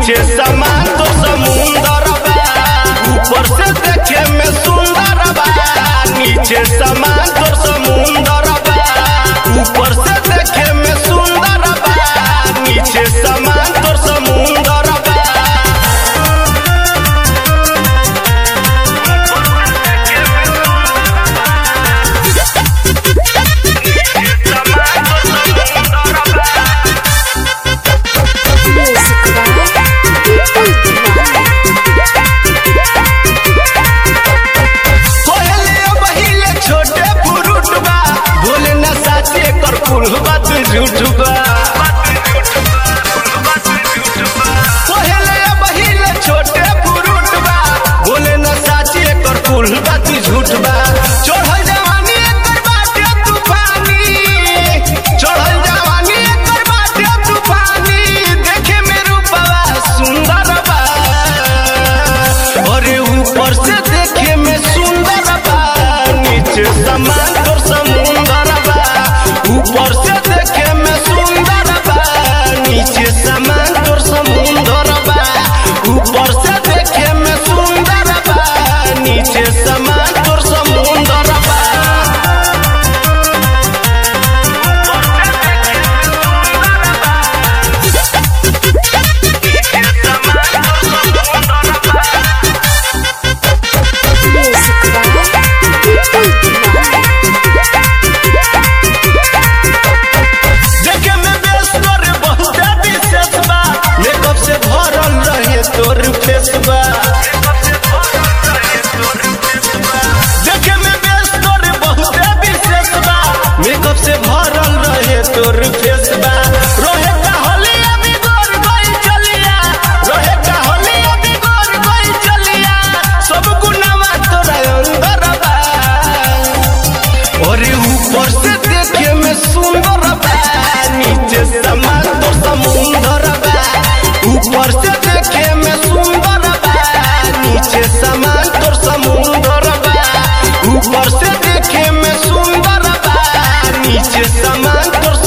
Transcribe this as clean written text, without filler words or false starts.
नीचे समान तो समुंदर बा, ऊपर से देखे में सुंदर बा। नीचे समान तो समुंदर बा, ऊपर से देखे में सुंदर बा। नीचे समान तो समुंदर बा। बात झूठ बा, पहले बहिले छोटे पुरुट बा, बोले न साची एकर कुल बात झूठ बा। चढ़ल जवानी एकर बाटे तूफानी, चढ़ल जवानी एकर बाटे तूफानी। देखे में रूपवा सुंदर बा, अरे ऊपर से देखे में सुंदर बा। नीचे समान तो समुंदर बा, ऊपर से देखे में सुंदर बा। नीचे समान तो समुंदर बा, ऊपर से देखे में सुंदर बा। नीचे समान तो समुंदर बा। तोर फेस बा, देखे में बेस तोर बहुत विशेष बा। मेकअप से भरल रहे तोर फेस बा। रोहे का होली अभी गोर गई चलिया, रोहे का होली अभी गोर गई चलिया। सब गुनावा तोरा अंदर बा, और ऊपर से देखे में सुंदर बा। नीचे समान तो समुंदर बा, ऊपर से देखे में सुंदर बा। नीचे समान तो समुंदर बा, ऊपर से देखे में सुंदर बा। नीचे समान तो